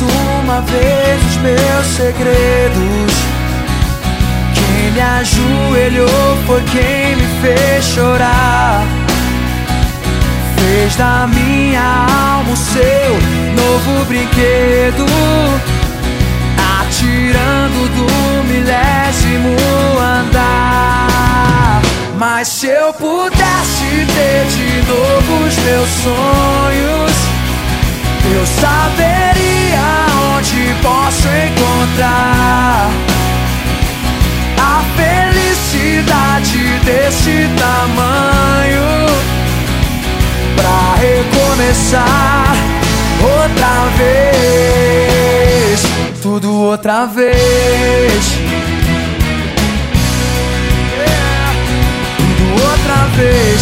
uma vez os meus segredos. Quem me ajoelhou foi quem me fez chorar. Fez da minha alma o seu novo brinquedo, atirando do 1000º andar. Mas se eu pudesse ter de novo os meus sonhos, eu saberia onde posso encontrar a felicidade desse tamanho, pra recomeçar outra vez, tudo outra vez, tudo outra vez.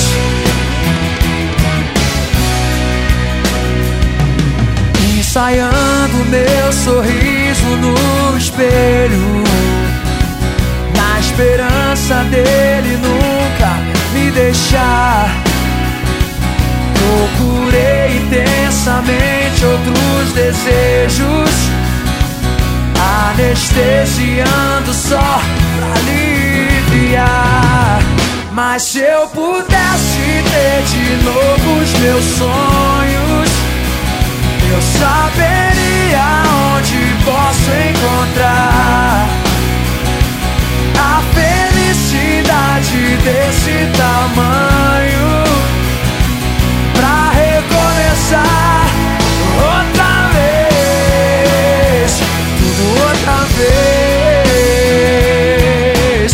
Ensaiando meu sorriso no espelho, na esperança dele nunca me deixar. Procurei intensamente outros desejos, anestesiando só pra aliviar. Mas se eu pudesse ter de novo os meus sonhos, eu saberia onde posso encontrar a felicidade desse tamanho, pra recomeçar outra vez, tudo outra vez.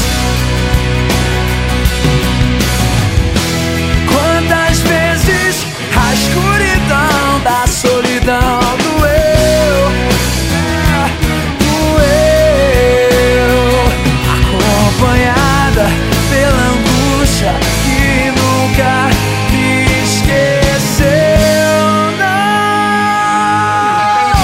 Quantas vezes a escuridão da solidão doeu, acompanhada pela angústia que nunca me esqueceu, não.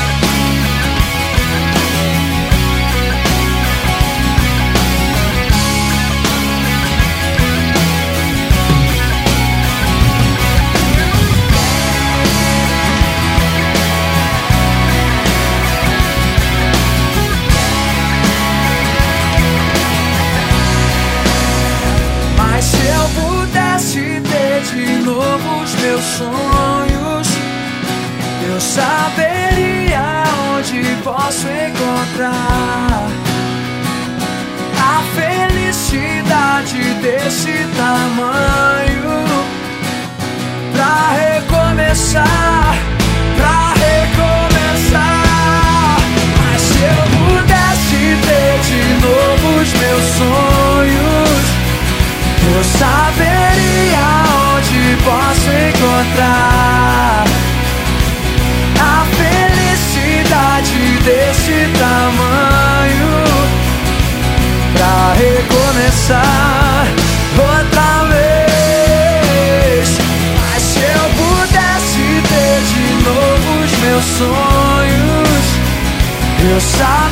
Mas se eu pudesse ter de novo os meus sonhos, eu saberia onde posso encontrar a felicidade desse tamanho, pra recomeçar, pra recomeçar. Mas se eu pudesse ter de novo os meus sonhos, eu saberia onde posso encontrar a felicidade desse tamanho, pra recomeçar outra vez. Mas se eu pudesse ter de novo os meus sonhos, eu saberia